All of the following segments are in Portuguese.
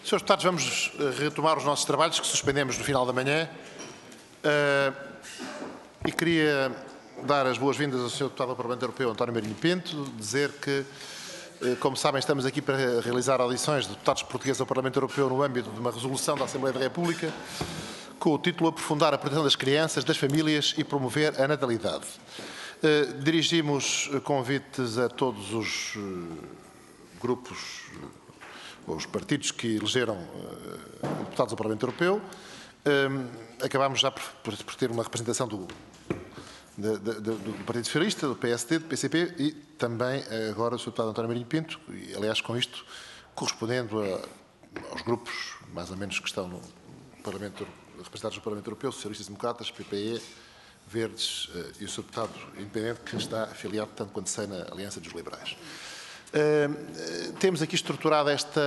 Senhores deputados, vamos retomar os nossos trabalhos que suspendemos no final da manhã e queria dar as boas-vindas ao Sr. Deputado do Parlamento Europeu, António Marinho Pinto, dizer que, como sabem, estamos aqui para realizar audições de deputados portugueses ao Parlamento Europeu no âmbito de uma resolução da Assembleia da República com o título Aprofundar a proteção das crianças, das famílias e promover a natalidade. Dirigimos convites a todos os grupos, os partidos que elegeram deputados ao Parlamento Europeu. Acabámos já por ter uma representação do Partido Socialista, do PSD, do PCP e também agora o Sr. Deputado António Marinho Pinto, e aliás com isto correspondendo aos grupos mais ou menos que estão no Parlamento, representados no Parlamento Europeu, Socialistas e Democratas, PPE, Verdes e o Sr. Deputado Independente que está afiliado tanto quanto sei na Aliança dos Liberais. Temos aqui estruturada esta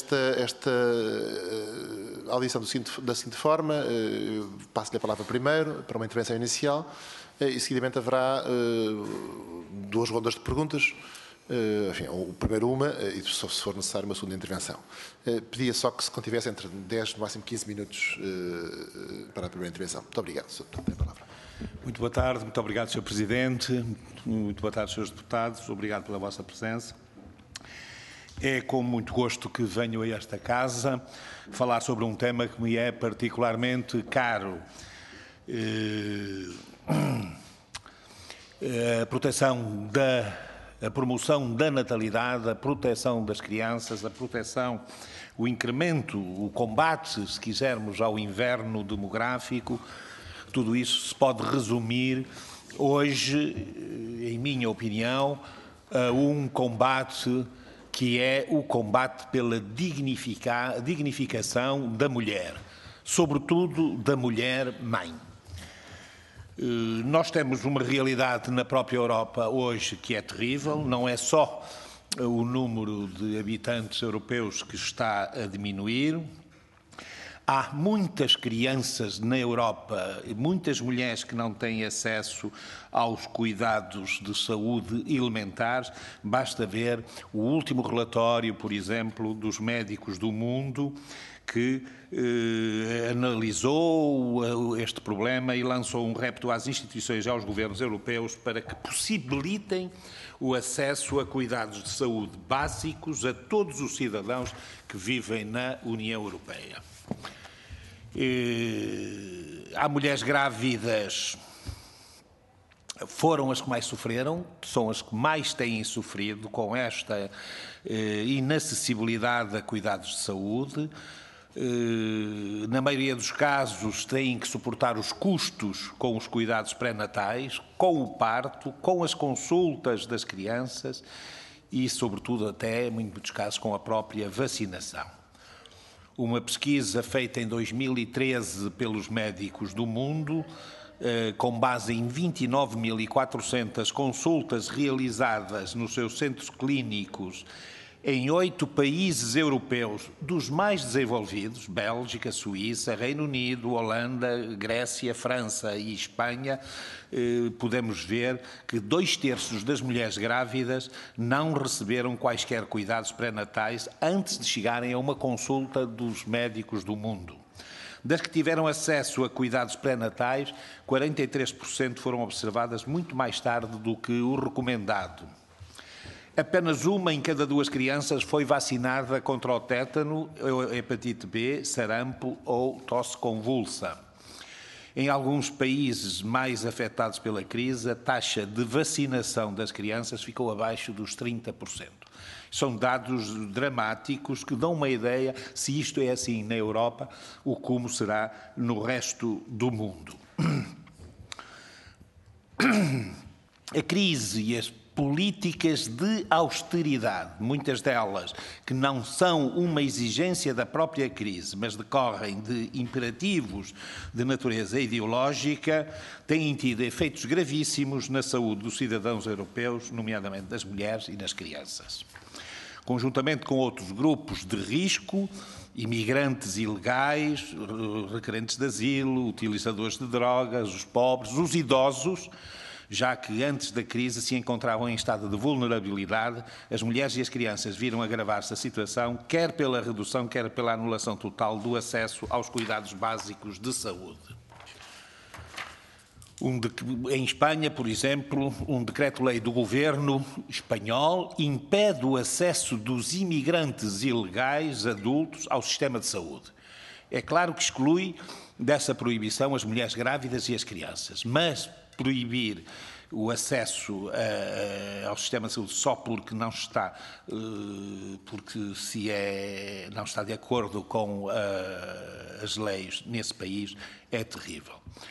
audição da seguinte forma. Passo-lhe a palavra primeiro para uma intervenção inicial e seguidamente haverá duas rondas de perguntas, enfim, o primeiro uma e se for necessário uma segunda intervenção. Pedia só que se contivesse entre 10 no máximo 15 minutos para a primeira intervenção. Muito obrigado, Sr. Deputado, tem a palavra. Muito boa tarde, muito obrigado, Sr. Presidente, muito boa tarde, Srs. Deputados, obrigado pela vossa presença. É com muito gosto que venho a esta casa falar sobre um tema que me é particularmente caro. A promoção da natalidade, a proteção das crianças, o incremento, o combate, se quisermos, ao inverno demográfico, tudo isso se pode resumir hoje, em minha opinião, a um combate que é o combate pela dignificação da mulher, sobretudo da mulher-mãe. Nós temos uma realidade na própria Europa hoje que é terrível, não é só o número de habitantes europeus que está a diminuir. Há muitas crianças na Europa, muitas mulheres que não têm acesso aos cuidados de saúde elementares. Basta ver o último relatório, por exemplo, dos Médicos do Mundo, que analisou este problema e lançou um repto às instituições e aos governos europeus para que possibilitem o acesso a cuidados de saúde básicos a todos os cidadãos que vivem na União Europeia. Há mulheres grávidas, foram as que mais sofreram, são as que mais têm sofrido com esta inacessibilidade a cuidados de saúde. Na maioria dos casos têm que suportar os custos com os cuidados pré-natais, com o parto, com as consultas das crianças e, sobretudo, até, em muitos casos, com a própria vacinação. Uma pesquisa feita em 2013 pelos Médicos do Mundo, com base em 29.400 consultas realizadas nos seus centros clínicos em 8 países europeus dos mais desenvolvidos, Bélgica, Suíça, Reino Unido, Holanda, Grécia, França e Espanha, podemos ver que 2/3 das mulheres grávidas não receberam quaisquer cuidados pré-natais antes de chegarem a uma consulta dos Médicos do Mundo. Das que tiveram acesso a cuidados pré-natais, 43% foram observadas muito mais tarde do que o recomendado. Apenas uma em cada 2 crianças foi vacinada contra o tétano, hepatite B, sarampo ou tosse convulsa. Em alguns países mais afetados pela crise, a taxa de vacinação das crianças ficou abaixo dos 30%. São dados dramáticos que dão uma ideia, se isto é assim na Europa, o como será no resto do mundo. A crise e as políticas de austeridade, muitas delas que não são uma exigência da própria crise, mas decorrem de imperativos de natureza ideológica, têm tido efeitos gravíssimos na saúde dos cidadãos europeus, nomeadamente das mulheres e das crianças. Conjuntamente com outros grupos de risco, imigrantes ilegais, requerentes de asilo, utilizadores de drogas, os pobres, os idosos, já que antes da crise se encontravam em estado de vulnerabilidade, as mulheres e as crianças viram agravar-se a situação, quer pela redução, quer pela anulação total do acesso aos cuidados básicos de saúde. Em Espanha, por exemplo, um decreto-lei do governo espanhol impede o acesso dos imigrantes ilegais adultos ao sistema de saúde. É claro que exclui dessa proibição as mulheres grávidas e as crianças, mas proibir o acesso ao sistema de saúde só porque não está, não está de acordo com as leis nesse país é terrível.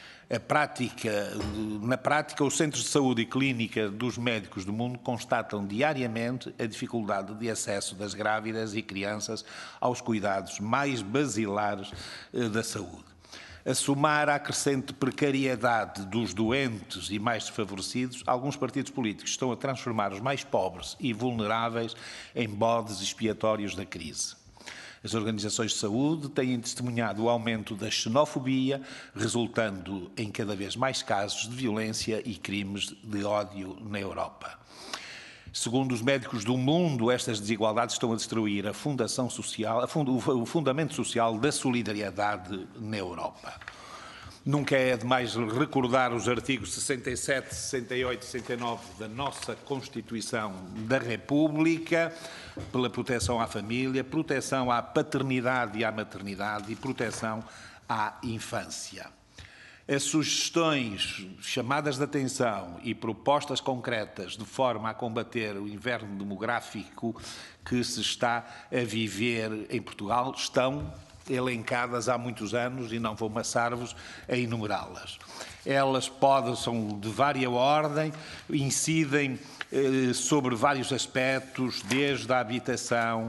Na prática, os centros de saúde e clínica dos médicos do mundo constatam diariamente a dificuldade de acesso das grávidas e crianças aos cuidados mais basilares da saúde. A somar à crescente precariedade dos doentes e mais desfavorecidos, alguns partidos políticos estão a transformar os mais pobres e vulneráveis em bodes expiatórios da crise. As organizações de saúde têm testemunhado o aumento da xenofobia, resultando em cada vez mais casos de violência e crimes de ódio na Europa. Segundo os médicos do mundo, estas desigualdades estão a destruir a fundação social, o fundamento social da solidariedade na Europa. Nunca é demais recordar os artigos 67, 68 e 69 da nossa Constituição da República, pela proteção à família, proteção à paternidade e à maternidade e proteção à infância. As sugestões, chamadas de atenção e propostas concretas de forma a combater o inverno demográfico que se está a viver em Portugal estão elencadas há muitos anos e não vou maçar-vos a enumerá-las. Elas são de vária ordem, incidem sobre vários aspectos, desde a habitação,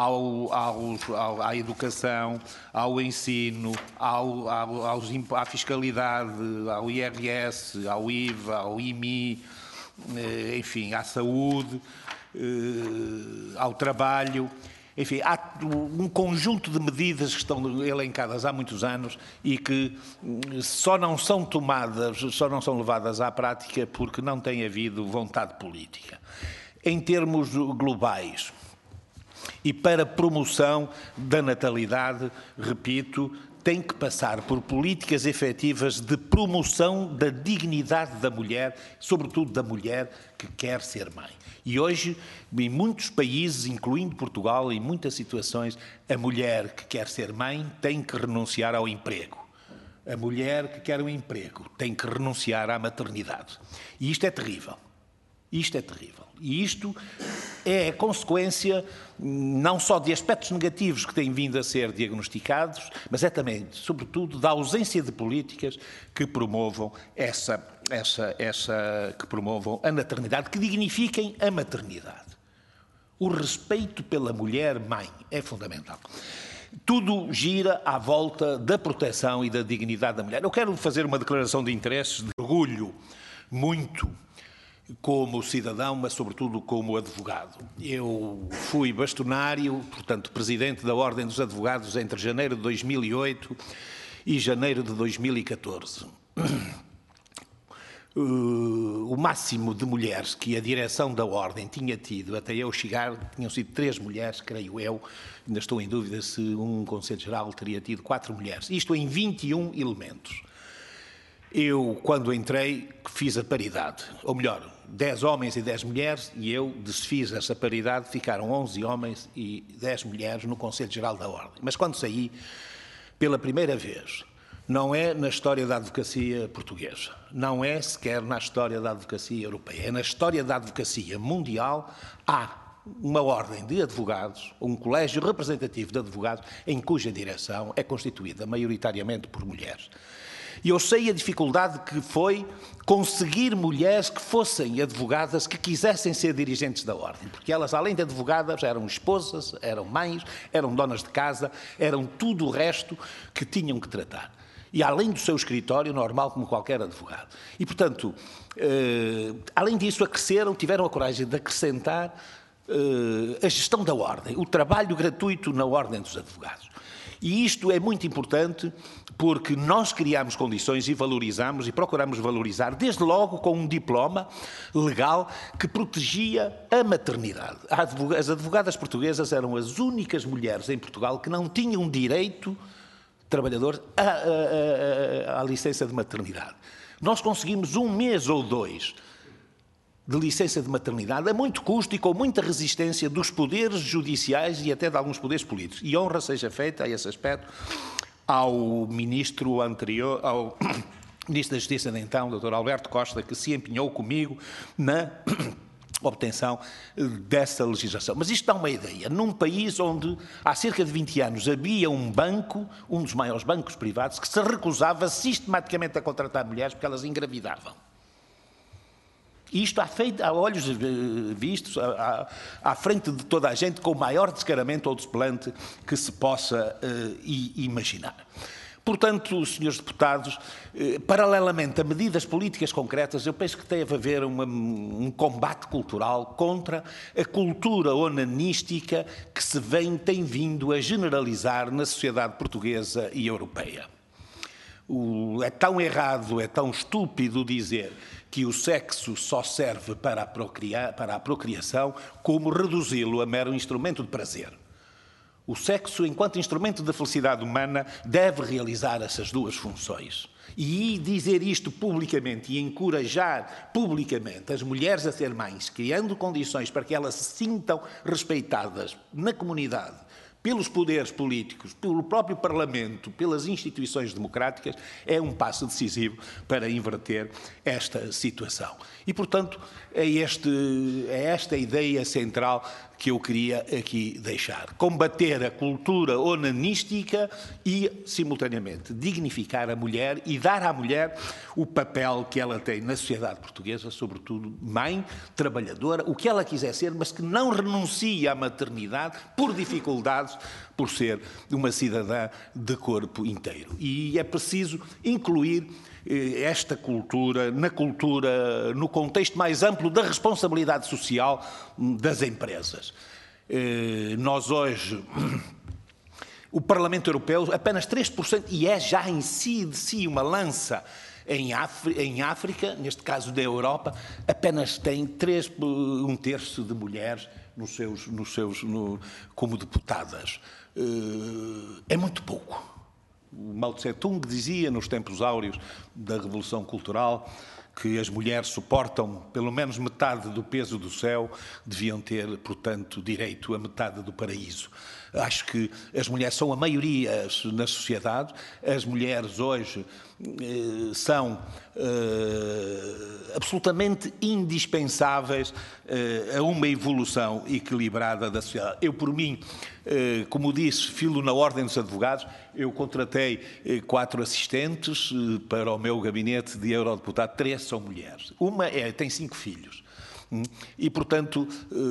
à educação, ao ensino, à fiscalidade, ao IRS, ao IVA, ao IMI, enfim, à saúde, ao trabalho. Enfim, há um conjunto de medidas que estão elencadas há muitos anos e que só não são levadas à prática porque não tem havido vontade política. Em termos globais e para promoção da natalidade, repito, tem que passar por políticas efetivas de promoção da dignidade da mulher, sobretudo da mulher que quer ser mãe. E hoje, em muitos países, incluindo Portugal, em muitas situações, a mulher que quer ser mãe tem que renunciar ao emprego. A mulher que quer um emprego tem que renunciar à maternidade. E isto é terrível. Isto é terrível. E isto é consequência não só de aspectos negativos que têm vindo a ser diagnosticados, mas é também, sobretudo, da ausência de políticas que promovam que promovam a maternidade, que dignifiquem a maternidade. O respeito pela mulher mãe é fundamental. Tudo gira à volta da proteção e da dignidade da mulher. Eu quero fazer uma declaração de interesses, de orgulho muito como cidadão, mas sobretudo como advogado. Eu fui bastonário, portanto, presidente da Ordem dos Advogados entre janeiro de 2008 e janeiro de 2014. O máximo de mulheres que a direção da Ordem tinha tido, até eu chegar, tinham sido 3 mulheres, creio eu, ainda estou em dúvida se um Conselho Geral teria tido 4 mulheres, isto em 21 elementos. Eu, quando entrei, fiz a paridade, ou melhor, 10 homens e 10 mulheres, e eu desfiz essa paridade, ficaram 11 homens e 10 mulheres no Conselho Geral da Ordem. Mas quando saí, pela primeira vez, não é na história da advocacia portuguesa, não é sequer na história da advocacia europeia, é na história da advocacia mundial, há uma ordem de advogados, um colégio representativo de advogados, em cuja direção é constituída maioritariamente por mulheres. E eu sei a dificuldade que foi conseguir mulheres que fossem advogadas, que quisessem ser dirigentes da Ordem, porque elas, além de advogadas, eram esposas, eram mães, eram donas de casa, eram tudo o resto que tinham que tratar. E além do seu escritório, normal como qualquer advogado. E, portanto, além disso, tiveram a coragem de acrescentar a gestão da Ordem, o trabalho gratuito na Ordem dos Advogados. E isto é muito importante porque nós criamos condições e valorizamos e procuramos valorizar, desde logo com um diploma legal que protegia a maternidade. As advogadas portuguesas eram as únicas mulheres em Portugal que não tinham direito trabalhador à licença de maternidade. Nós conseguimos 1 mês ou 2 de licença de maternidade a muito custo e com muita resistência dos poderes judiciais e até de alguns poderes políticos. E honra seja feita a esse aspecto ao ministro anterior, ao ministro da Justiça de então, Dr. Alberto Costa, que se empenhou comigo na obtenção dessa legislação. Mas isto dá uma ideia. Num país onde há cerca de 20 anos havia um banco, um dos maiores bancos privados, que se recusava sistematicamente a contratar mulheres porque elas engravidavam. E isto a olhos vistos, à frente de toda a gente, com o maior descaramento ou desplante que se possa imaginar. Portanto, senhores deputados, paralelamente a medidas políticas concretas, eu penso que deve haver um combate cultural contra a cultura onanística que tem vindo a generalizar na sociedade portuguesa e europeia. É tão errado, é tão estúpido dizer que o sexo só serve para a procriação, como reduzi-lo a mero instrumento de prazer. O sexo, enquanto instrumento da felicidade humana, deve realizar essas duas funções. E dizer isto publicamente e encorajar publicamente as mulheres a ser mães, criando condições para que elas se sintam respeitadas na comunidade, pelos poderes políticos, pelo próprio Parlamento, pelas instituições democráticas, é um passo decisivo para inverter esta situação. E, portanto, é esta ideia central que eu queria aqui deixar. Combater a cultura onanística e, simultaneamente, dignificar a mulher e dar à mulher o papel que ela tem na sociedade portuguesa, sobretudo mãe, trabalhadora, o que ela quiser ser, mas que não renuncie à maternidade por dificuldades, por ser uma cidadã de corpo inteiro. E é preciso incluir esta cultura, no contexto mais amplo da responsabilidade social das empresas. Nós hoje, o Parlamento Europeu, apenas 3%, e é já em si de si uma lança em África, neste caso da Europa, apenas tem 1/3 de mulheres como deputadas. É muito pouco. O Mao Tse-tung dizia, nos tempos áureos da Revolução Cultural, que as mulheres suportam pelo menos metade do peso do céu, deviam ter, portanto, direito a metade do paraíso. Acho que as mulheres são a maioria na sociedade. As mulheres hoje são absolutamente indispensáveis a uma evolução equilibrada da sociedade. Eu, por mim, como disse, filo na Ordem dos Advogados, eu contratei 4 assistentes para o meu gabinete de eurodeputado, 3 são mulheres. Uma tem 5 filhos. E, portanto,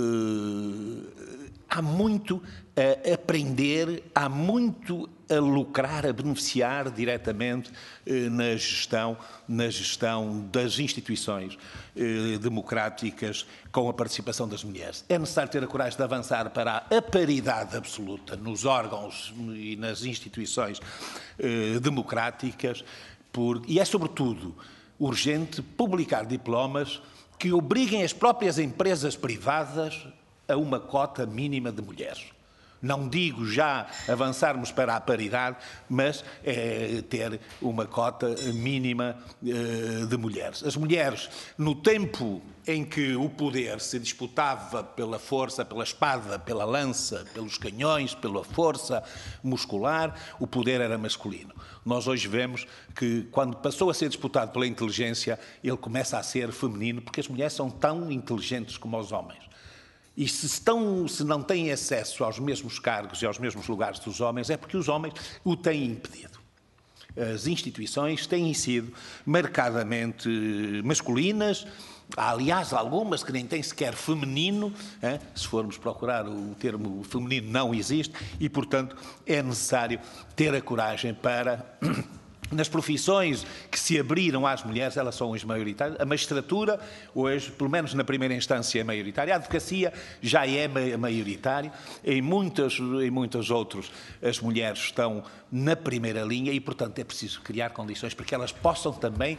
há muito a aprender, há muito a lucrar, a beneficiar diretamente na gestão das instituições democráticas com a participação das mulheres. É necessário ter a coragem de avançar para a paridade absoluta nos órgãos e nas instituições democráticas, e é, sobretudo, urgente publicar diplomas que obriguem as próprias empresas privadas a uma cota mínima de mulheres. Não digo já avançarmos para a paridade, mas ter uma cota mínima de mulheres. As mulheres, no tempo em que o poder se disputava pela força, pela espada, pela lança, pelos canhões, pela força muscular, o poder era masculino. Nós hoje vemos que, quando passou a ser disputado pela inteligência, ele começa a ser feminino, porque as mulheres são tão inteligentes como os homens. E se não têm acesso aos mesmos cargos e aos mesmos lugares dos homens, é porque os homens o têm impedido. As instituições têm sido marcadamente masculinas. Há, aliás, algumas que nem têm sequer feminino. Se formos procurar, o termo feminino não existe. E, portanto, é necessário ter a coragem para Nas profissões que se abriram às mulheres, elas são hoje maioritárias. A magistratura, hoje, pelo menos na primeira instância, é maioritária. A advocacia já é maioritária. Em muitos outros, as mulheres estão na primeira linha e, portanto, é preciso criar condições para que elas possam também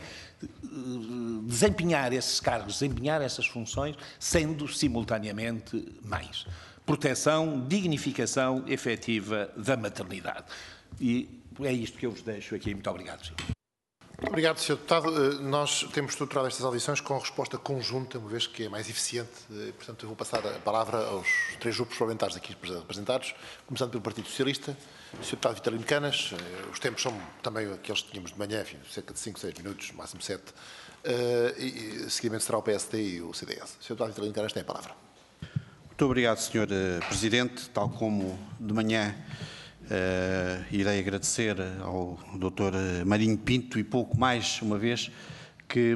desempenhar esses cargos, desempenhar essas funções, sendo simultaneamente mães. Proteção, dignificação efetiva da maternidade. E é isto que eu vos deixo aqui. Muito obrigado, senhor. Obrigado, Sr. Deputado. Nós temos estruturado estas audições com resposta conjunta, uma vez que é mais eficiente. Portanto, eu vou passar a palavra aos 3 grupos parlamentares aqui representados, começando pelo Partido Socialista. Sr. Deputado Vitalino Canas, os tempos são também aqueles que tínhamos de manhã, enfim, cerca de 5, 6 minutos, máximo 7. E seguidamente será o PSD e o CDS. Sr. Deputado Vitalino Canas tem a palavra. Muito obrigado, Sr. Presidente. Tal como de manhã irei agradecer ao Dr. Marinho Pinto e pouco mais, uma vez que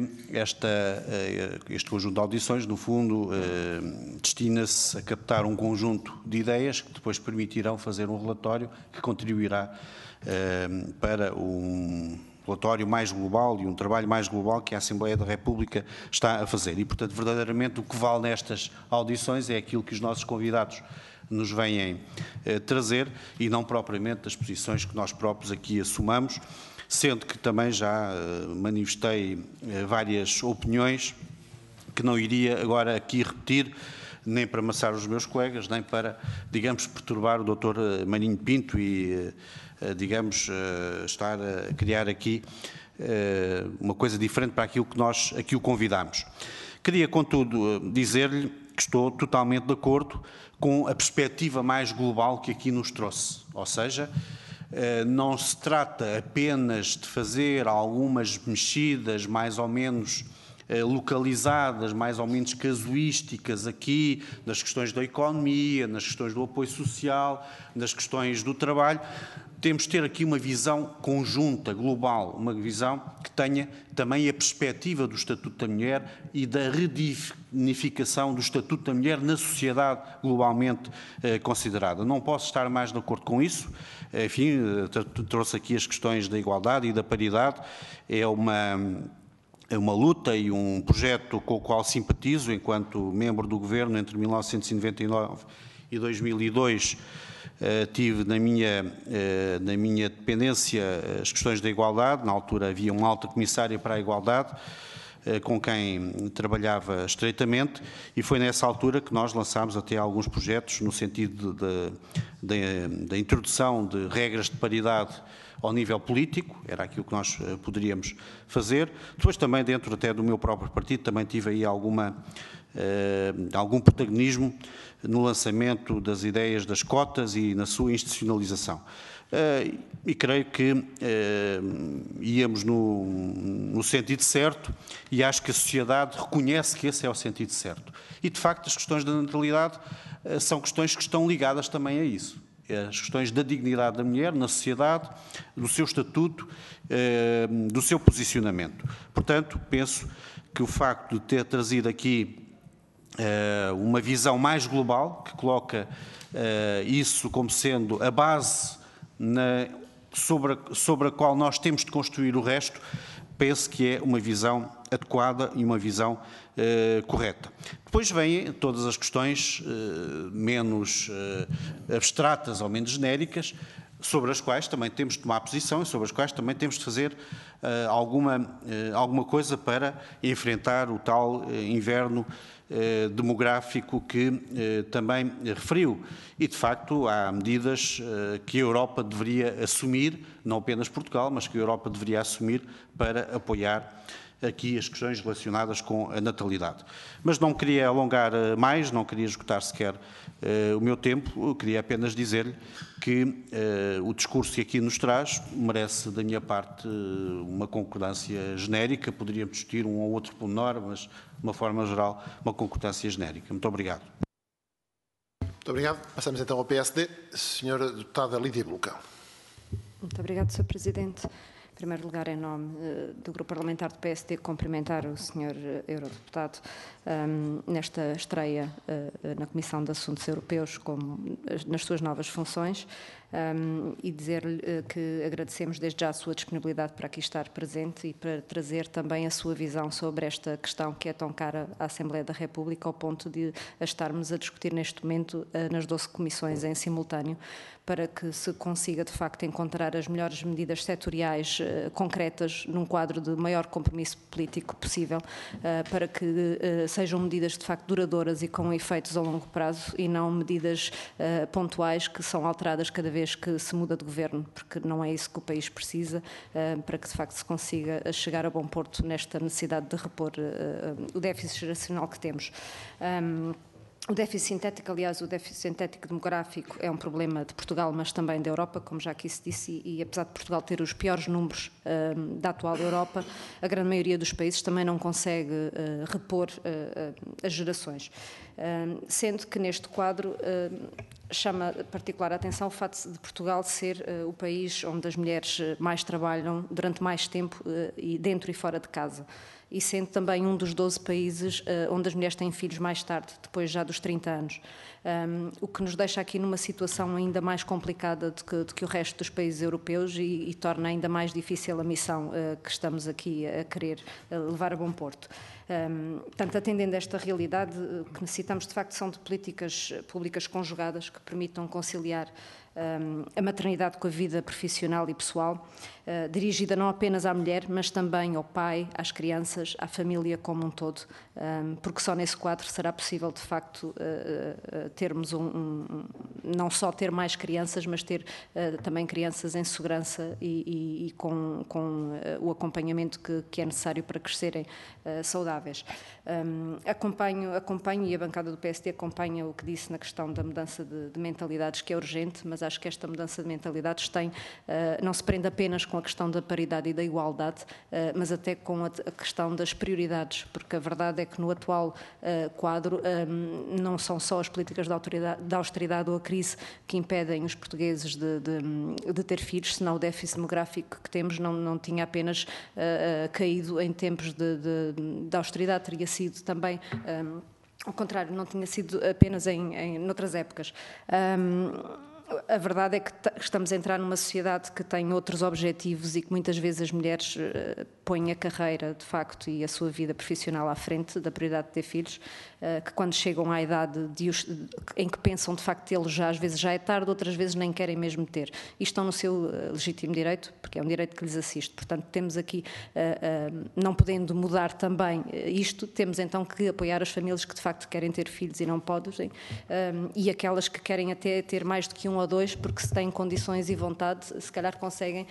este conjunto de audições, no fundo, destina-se a captar um conjunto de ideias que depois permitirão fazer um relatório que contribuirá para um relatório mais global e um trabalho mais global que a Assembleia da República está a fazer. E, portanto, verdadeiramente o que vale nestas audições é aquilo que os nossos convidados nos vêm trazer e não propriamente as posições que nós próprios aqui assumamos, sendo que também já manifestei várias opiniões que não iria agora aqui repetir, nem para amassar os meus colegas, nem para, digamos, perturbar o Dr. Marinho Pinto e, digamos, estar a criar aqui uma coisa diferente para aquilo que nós aqui o convidamos. Queria, contudo, dizer-lhe que estou totalmente de acordo com a perspectiva mais global que aqui nos trouxe. Ou seja, não se trata apenas de fazer algumas mexidas mais ou menos localizadas, mais ou menos casuísticas aqui, nas questões da economia, nas questões do apoio social, nas questões do trabalho. Temos de ter aqui uma visão conjunta, global, uma visão que tenha também a perspectiva do Estatuto da Mulher e da redignificação do Estatuto da Mulher na sociedade globalmente considerada. Não posso estar mais de acordo com isso. Enfim, trouxe aqui as questões da igualdade e da paridade. É uma luta e um projeto com o qual simpatizo enquanto membro do Governo entre 1999 e 2002. Tive na minha dependência as questões da igualdade. Na altura havia uma alta comissária para a igualdade com quem trabalhava estreitamente e foi nessa altura que nós lançámos até alguns projetos no sentido da introdução de regras de paridade ao nível político, era aquilo que nós poderíamos fazer. Depois também dentro até do meu próprio partido também tive aí algum protagonismo no lançamento das ideias das cotas e na sua institucionalização. E creio que íamos no sentido certo e acho que a sociedade reconhece que esse é o sentido certo. E, de facto, as questões da natalidade são questões que estão ligadas também a isso. As questões da dignidade da mulher na sociedade, do seu estatuto, do seu posicionamento. Portanto, penso que o facto de ter trazido aqui uma visão mais global, que coloca isso como sendo a base sobre a qual nós temos de construir o resto, penso que é uma visão adequada e uma visão correta. Depois vêm todas as questões menos abstratas ou menos genéricas, sobre as quais também temos de tomar posição e sobre as quais também temos de fazer alguma coisa para enfrentar o tal inverno demográfico que também referiu. E, de facto, há medidas que a Europa deveria assumir, não apenas Portugal, mas que a Europa deveria assumir para apoiar aqui as questões relacionadas com a natalidade. Mas não queria alongar mais, não queria esgotar sequer o meu tempo, eu queria apenas dizer-lhe que o discurso que aqui nos traz merece, da minha parte, uma concordância genérica. Poderíamos discutir um ou outro pormenor, mas, de uma forma geral, uma concordância genérica. Muito obrigado. Muito obrigado. Passamos então ao PSD. Senhora Deputada Lídia Bulcão. Muito obrigado, Sr. Presidente. Em primeiro lugar, em nome do Grupo Parlamentar do PSD, cumprimentar o Sr. Eurodeputado nesta estreia na Comissão de Assuntos Europeus, como nas suas novas funções. e dizer-lhe que agradecemos desde já a sua disponibilidade para aqui estar presente e para trazer também a sua visão sobre esta questão que é tão cara à Assembleia da República, ao ponto de a estarmos a discutir neste momento nas 12 comissões em simultâneo, para que se consiga, de facto, encontrar as melhores medidas setoriais concretas num quadro de maior compromisso político possível, para que sejam medidas, de facto, duradouras e com efeitos a longo prazo e não medidas pontuais que são alteradas cada vez que se muda de governo, porque não é isso que o país precisa, para que, de facto, se consiga chegar a bom porto nesta necessidade de repor o déficit geracional que temos. O déficit sintético, aliás, o déficit sintético demográfico é um problema de Portugal, mas também da Europa, como já aqui se disse, e apesar de Portugal ter os piores números da atual Europa, a grande maioria dos países também não consegue repor as gerações. Sendo que neste quadro chama particular a atenção o facto de Portugal ser o país onde as mulheres mais trabalham durante mais tempo e dentro e fora de casa. E sendo também um dos 12 países onde as mulheres têm filhos mais tarde, depois já dos 30 anos. O que nos deixa aqui numa situação ainda mais complicada do que o resto dos países europeus e torna ainda mais difícil a missão que estamos aqui a querer levar a bom porto. Portanto, atendendo a esta realidade, o que necessitamos de facto são de políticas públicas conjugadas que permitam conciliar a maternidade com a vida profissional e pessoal, dirigida não apenas à mulher, mas também ao pai, às crianças, à família como um todo, porque só nesse quadro será possível, de facto, termos não só ter mais crianças, mas ter também crianças em segurança e com o acompanhamento que é necessário para crescerem saudáveis. Acompanho, e a bancada do PSD acompanha o que disse na questão da mudança de mentalidades, que é urgente, mas acho que esta mudança de mentalidades não se prende apenas com a questão da paridade e da igualdade, mas até com a questão das prioridades, porque a verdade é que no atual quadro não são só as políticas da austeridade ou a crise que impedem os portugueses de ter filhos, senão o déficit demográfico que temos não tinha apenas caído em tempos de austeridade, teria sido também, ao contrário, não tinha sido apenas noutras épocas. A verdade é que estamos a entrar numa sociedade que tem outros objetivos e que muitas vezes as mulheres põem a carreira, de facto, e a sua vida profissional à frente da prioridade de ter filhos, que quando chegam à idade em que pensam, de facto, tê-los já, às vezes já é tarde, outras vezes nem querem mesmo ter. E estão no seu legítimo direito, porque é um direito que lhes assiste. Portanto, temos aqui, não podendo mudar também isto, temos então que apoiar as famílias que, de facto, querem ter filhos e não podem, e aquelas que querem até ter mais do que um ou dois, porque se têm condições e vontade, se calhar conseguem,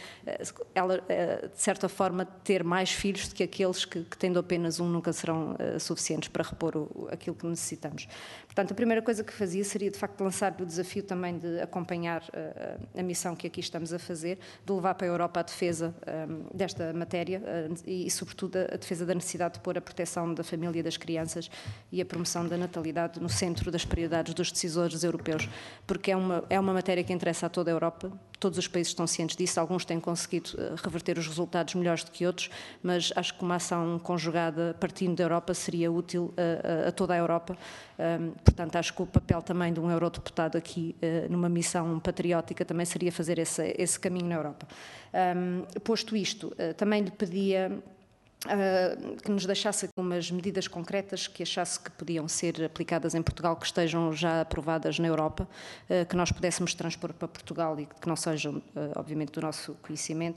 de certa forma, ter mais filhos do que aqueles que tendo apenas um nunca serão suficientes para repor aquilo que necessitamos. Portanto, a primeira coisa que fazia seria, de facto, lançar o desafio também de acompanhar a missão que aqui estamos a fazer, de levar para a Europa a defesa desta matéria e, sobretudo, a defesa da necessidade de pôr a proteção da família e das crianças e a promoção da natalidade no centro das prioridades dos decisores europeus, porque é uma matéria que interessa a toda a Europa, todos os países estão cientes disso, alguns têm conseguido reverter os resultados melhores do que outros, mas acho que uma ação conjugada partindo da Europa seria útil a toda a Europa. Portanto, acho que o papel também de um eurodeputado aqui numa missão patriótica também seria fazer esse caminho na Europa. Posto isto, também lhe pedia que nos deixasse algumas medidas concretas que achasse que podiam ser aplicadas em Portugal, que estejam já aprovadas na Europa, que nós pudéssemos transpor para Portugal e que não sejam, obviamente, do nosso conhecimento,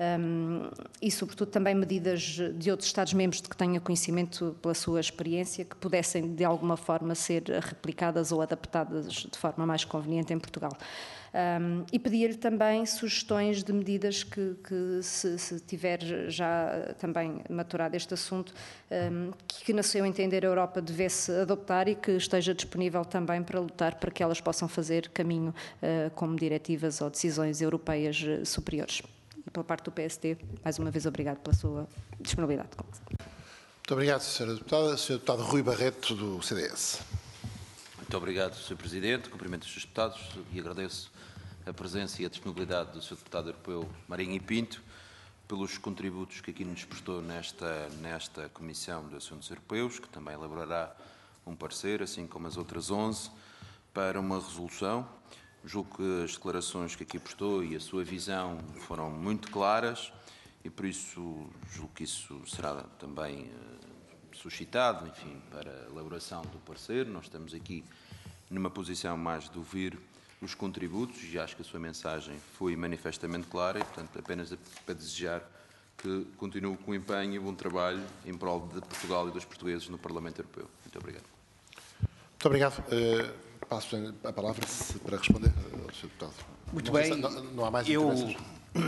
e, sobretudo, também medidas de outros Estados-membros de que tenha conhecimento pela sua experiência, que pudessem, de alguma forma, ser replicadas ou adaptadas de forma mais conveniente em Portugal. E pedia-lhe também sugestões de medidas que se tiver já também maturado este assunto, que, no seu entender, a Europa devesse adotar e que esteja disponível também para lutar para que elas possam fazer caminho como diretivas ou decisões europeias superiores. E pela parte do PSD, mais uma vez, obrigado pela sua disponibilidade. Muito obrigado, Sra. Deputada. Sr. Deputado Rui Barreto, do CDS. Muito obrigado, Sr. Presidente. Cumprimento os Srs. Deputados e agradeço a presença e a disponibilidade do Sr. Deputado Europeu Marinho Pinto pelos contributos que aqui nos prestou nesta Comissão de Assuntos Europeus, que também elaborará um parecer, assim como as outras 11, para uma resolução. julgo que as declarações que aqui prestou e a sua visão foram muito claras e, por isso, julgo que isso será também suscitado, enfim, para a elaboração do parecer. Nós estamos aqui numa posição mais de ouvir os contributos e acho que a sua mensagem foi manifestamente clara e, portanto, apenas para desejar que continue com empenho e bom trabalho em prol de Portugal e dos portugueses no Parlamento Europeu. Muito obrigado. Muito obrigado. Passo a palavra para responder ao Sr. Deputado. Muito Não bem. sei se não há mais intervenções.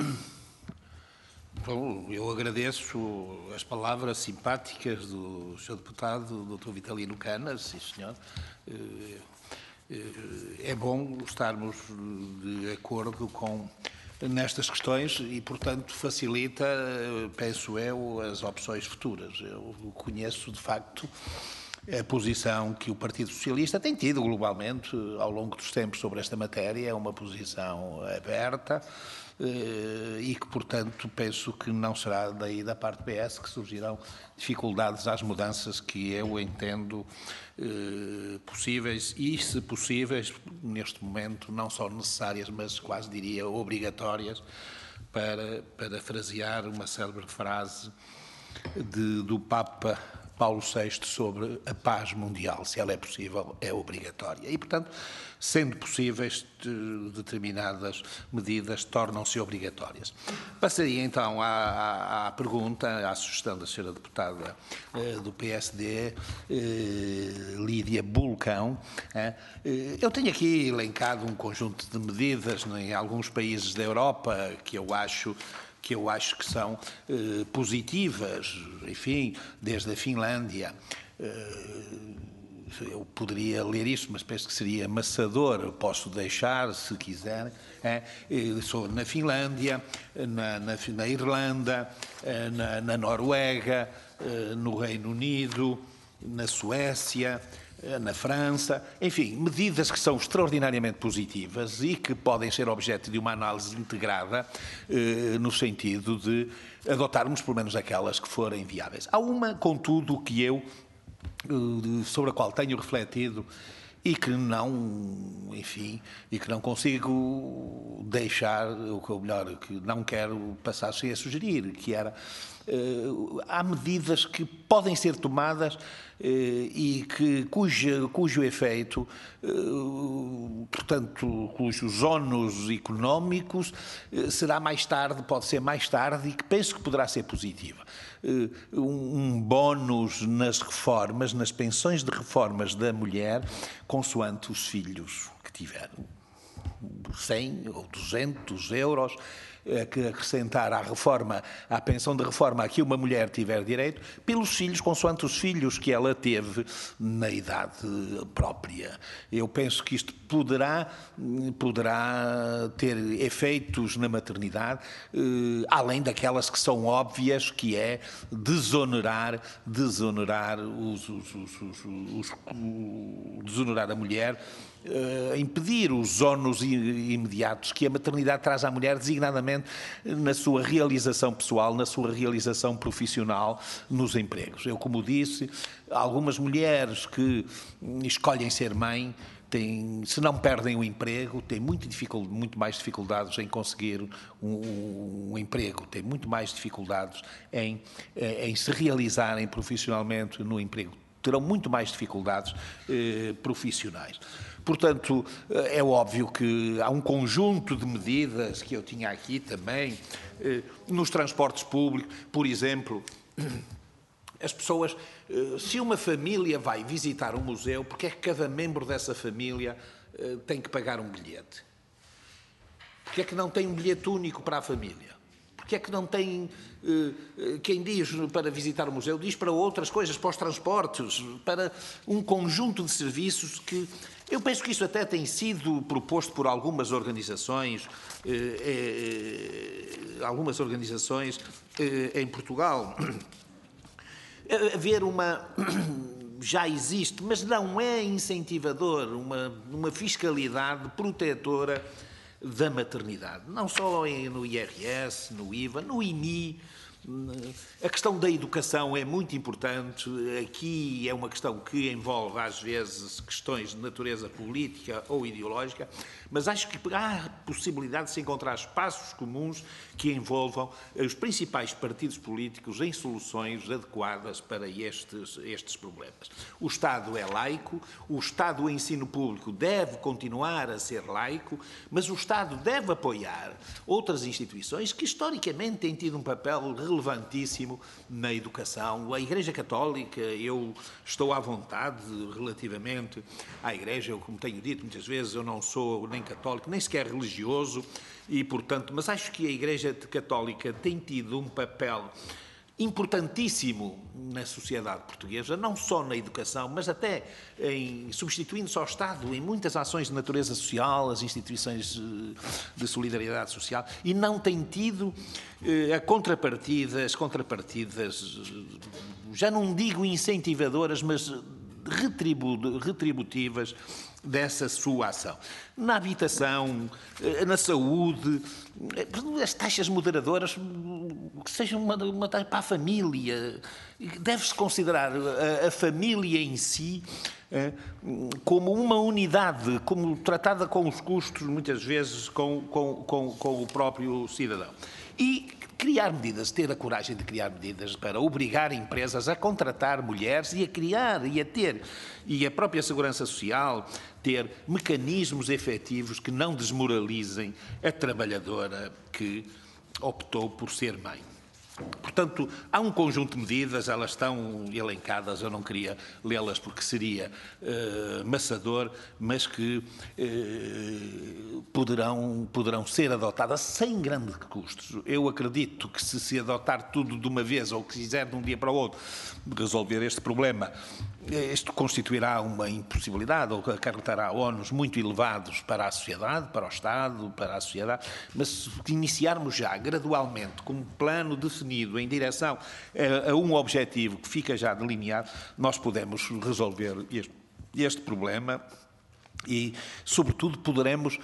Eu agradeço as palavras simpáticas do Sr. Deputado, Dr. Vitalino Canas, sim senhor. É bom estarmos de acordo nestas questões e, portanto, facilita, penso eu, as opções futuras. Eu conheço, de facto, a posição que o Partido Socialista tem tido globalmente ao longo dos tempos sobre esta matéria. É uma posição aberta e que, portanto, penso que não será daí da parte do PS que surgirão dificuldades às mudanças que eu entendo possíveis e, se possíveis, neste momento, não só necessárias, mas quase diria obrigatórias, para parafrasear uma célebre frase do Papa Paulo VI sobre a paz mundial. Se ela é possível, é obrigatória. E, portanto, sendo possíveis, determinadas medidas tornam-se obrigatórias. Passaria, então, à pergunta, à sugestão da Sra. Deputada do PSD, Lídia Bulcão. Eu tenho aqui elencado um conjunto de medidas em alguns países da Europa que eu acho que são positivas, enfim, desde a Finlândia. Eu poderia ler isso, mas penso que seria amassador. Posso deixar, se quiser. Sou na Finlândia, na Irlanda, na Noruega, no Reino Unido, na Suécia, na França, enfim, medidas que são extraordinariamente positivas e que podem ser objeto de uma análise integrada no sentido de adotarmos pelo menos aquelas que forem viáveis. Há uma, contudo, que eu, sobre a qual tenho refletido e que não, enfim, e que não consigo deixar, ou melhor, que não quero passar sem a sugerir, que era, há medidas que podem ser tomadas e cujo efeito, portanto, cujos ónus económicos será mais tarde, pode ser mais tarde, e que penso que poderá ser positiva. Um bónus nas reformas, nas pensões de reformas da mulher, consoante os filhos que tiver. 100 ou 200 euros, que acrescentar à reforma, à pensão de reforma a que uma mulher tiver direito, pelos filhos, consoante os filhos que ela teve na idade própria. Eu penso que isto poderá ter efeitos na maternidade, além daquelas que são óbvias, que é desonerar a mulher, impedir os ónus imediatos que a maternidade traz à mulher, designadamente na sua realização pessoal, na sua realização profissional, nos empregos. Eu, como disse, algumas mulheres que escolhem ser mãe se não perdem o emprego, têm muito mais dificuldades em conseguir um emprego, têm muito mais dificuldades em se realizarem profissionalmente no emprego, terão muito mais dificuldades profissionais. Portanto, é óbvio que há um conjunto de medidas que eu tinha aqui também, nos transportes públicos, por exemplo. As pessoas, se uma família vai visitar um museu, porque é que cada membro dessa família tem que pagar um bilhete? Porque é que não tem um bilhete único para a família? Porque é que não tem, quem diz para visitar o museu, diz para outras coisas, para os transportes, para um conjunto de serviços que... Eu penso que isso até tem sido proposto por algumas organizações em Portugal. Haver já existe, mas não é incentivador, uma fiscalidade protetora da maternidade. Não só no IRS, no IVA, no IMI, A questão da educação é muito importante. Aqui é uma questão que envolve, às vezes, questões de natureza política ou ideológica, mas acho que há possibilidade de se encontrar espaços comuns que envolvam os principais partidos políticos em soluções adequadas para estes problemas. O Estado é laico, o Estado, o ensino público, deve continuar a ser laico, mas o Estado deve apoiar outras instituições que, historicamente, têm tido um papel relevantíssimo na educação. A Igreja Católica, eu estou à vontade relativamente à Igreja, eu, como tenho dito muitas vezes, eu não sou nem católico, nem sequer religioso, e, portanto, mas acho que a Igreja Católica tem tido um papel importantíssimo na sociedade portuguesa, não só na educação, mas até substituindo-se ao Estado em muitas ações de natureza social, as instituições de solidariedade social, e não tem tido as contrapartidas, já não digo incentivadoras, mas retributivas dessa sua ação. Na habitação, na saúde, as taxas moderadoras, que sejam uma taxa para a família. Deve-se considerar a família em si como uma unidade, como tratada com os custos, muitas vezes, com o próprio cidadão. E criar medidas, ter a coragem de criar medidas para obrigar empresas a contratar mulheres e a criar e a própria Segurança Social ter mecanismos efetivos que não desmoralizem a trabalhadora que optou por ser mãe. Portanto, há um conjunto de medidas, elas estão elencadas, eu não queria lê-las porque seria maçador, mas que poderão ser adotadas sem grandes custos. Eu acredito que se adotar tudo de uma vez ou que quiser de um dia para o outro resolver este problema, isto constituirá uma impossibilidade ou acarretará ónus muito elevados para a sociedade, para o Estado, para a sociedade, mas se iniciarmos já gradualmente com um plano definido em direção a um objetivo que fica já delineado, nós podemos resolver este problema e, sobretudo, poderemos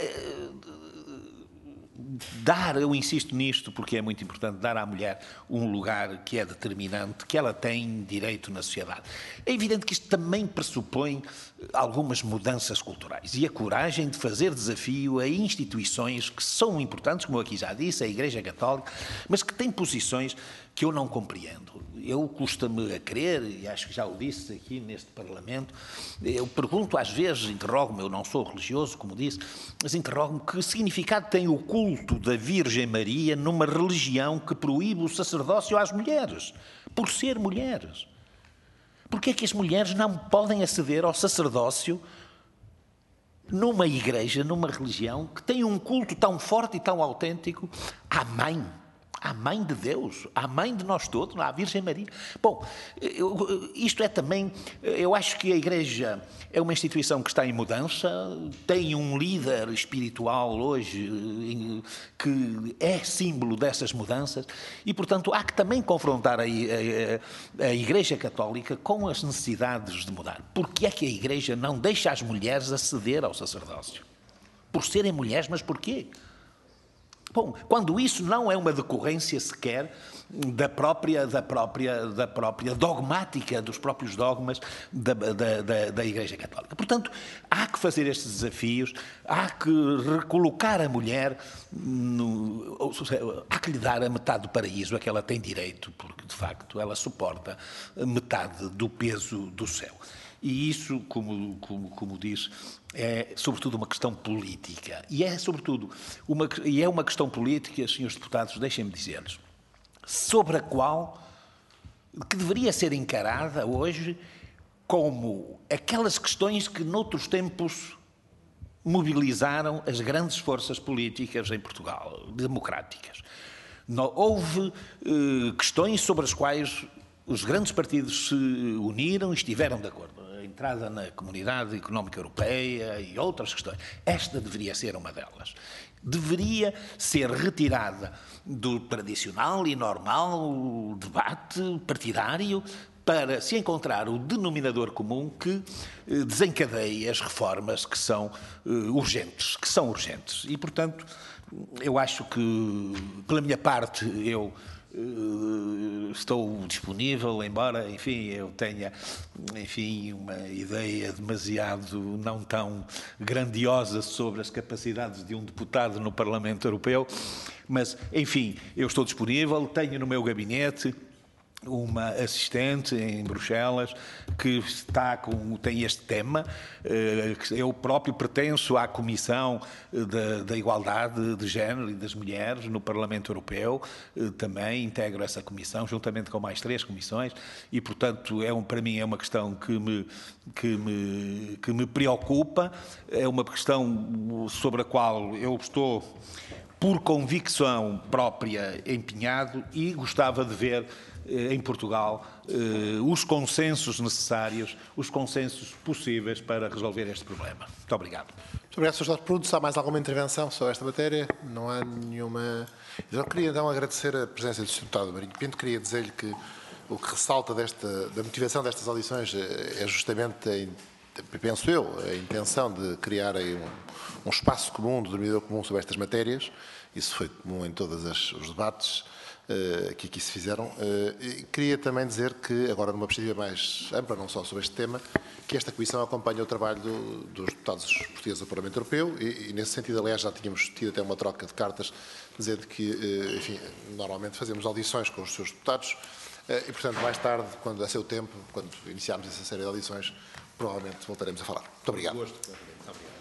dar, eu insisto nisto porque é muito importante, dar à mulher um lugar que é determinante, que ela tem direito na sociedade. É evidente que isto também pressupõe algumas mudanças culturais e a coragem de fazer desafio a instituições que são importantes, como eu aqui já disse, a Igreja Católica, mas que têm posições que eu não compreendo. Eu custa-me a crer, e acho que já o disse aqui neste Parlamento, eu pergunto às vezes, interrogo-me, eu não sou religioso, como disse, mas interrogo-me que significado tem o culto da Virgem Maria numa religião que proíbe o sacerdócio às mulheres, por ser mulheres. Porquê é que as mulheres não podem aceder ao sacerdócio numa igreja, numa religião que tem um culto tão forte e tão autêntico à Mãe de Deus, à Mãe de nós todos, à Virgem Maria? Bom, isto é também, eu acho que a Igreja é uma instituição que está em mudança, tem um líder espiritual hoje que é símbolo dessas mudanças e, portanto, há que também confrontar a Igreja Católica com as necessidades de mudar. Porque é que a Igreja não deixa as mulheres aceder ao sacerdócio? Por serem mulheres, mas porquê? Bom, quando isso não é uma decorrência sequer da própria dogmática, dos próprios dogmas da Igreja Católica. Portanto, há que fazer estes desafios, há que recolocar a mulher, há que lhe dar a metade do paraíso a que ela tem direito, porque, de facto, ela suporta metade do peso do céu. E isso, como diz, é sobretudo uma questão política. E é sobretudo uma questão política, senhores deputados, deixem-me dizer-lhes, sobre a qual que deveria ser encarada hoje como aquelas questões que noutros tempos mobilizaram as grandes forças políticas em Portugal, democráticas. Houve questões sobre as quais os grandes partidos se uniram e estiveram de acordo. A entrada na Comunidade Económica Europeia e outras questões. Esta deveria ser uma delas. Deveria ser retirada do tradicional e normal debate partidário para se encontrar o denominador comum que desencadeie as reformas que são urgentes. E, portanto, eu acho que, pela minha parte, eu estou disponível, embora, enfim, eu tenha, enfim, uma ideia demasiado não tão grandiosa sobre as capacidades de um deputado no Parlamento Europeu, mas, enfim, eu estou disponível, tenho no meu gabinete uma assistente em Bruxelas que tem este tema. Eu próprio pertenço à Comissão da Igualdade de Género e das Mulheres no Parlamento Europeu, também integro essa comissão, juntamente com mais 3 comissões, e, portanto, para mim é uma questão que me preocupa, é uma questão sobre a qual eu estou, por convicção própria, empenhado, e gostava de ver em Portugal os consensos necessários, os consensos possíveis para resolver este problema. Muito obrigado. Muito obrigado, Sr. Jorge Prudes. Há mais alguma intervenção sobre esta matéria? Não há nenhuma. Eu queria então agradecer a presença do Sr. Deputado Marinho Pinto. Queria dizer-lhe que o que ressalta da motivação destas audições é justamente, penso eu, a intenção de criar aí um espaço comum, de denominador comum sobre estas matérias. Isso foi comum em todos os debates que aqui se fizeram. Queria também dizer que, agora numa perspectiva mais ampla, não só sobre este tema, que esta Comissão acompanha o trabalho dos deputados portugueses ao Parlamento Europeu e nesse sentido, aliás, já tínhamos tido até uma troca de cartas, dizendo que, enfim, normalmente fazemos audições com os seus deputados e, portanto, mais tarde, quando a seu tempo, quando iniciarmos essa série de audições, provavelmente voltaremos a falar. Muito obrigado. Muito gosto. Muito obrigado.